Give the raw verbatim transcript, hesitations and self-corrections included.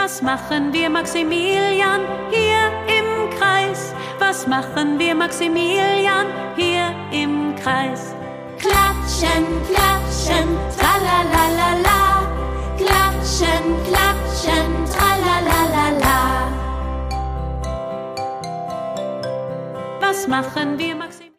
Was machen wir, Maximilian, hier im Kreis? Was machen wir, Maximilian, hier im Kreis? Klatschen, klatschen, tralalala. Klatschen, klatschen, tralalala. Was machen wir, Maximilian?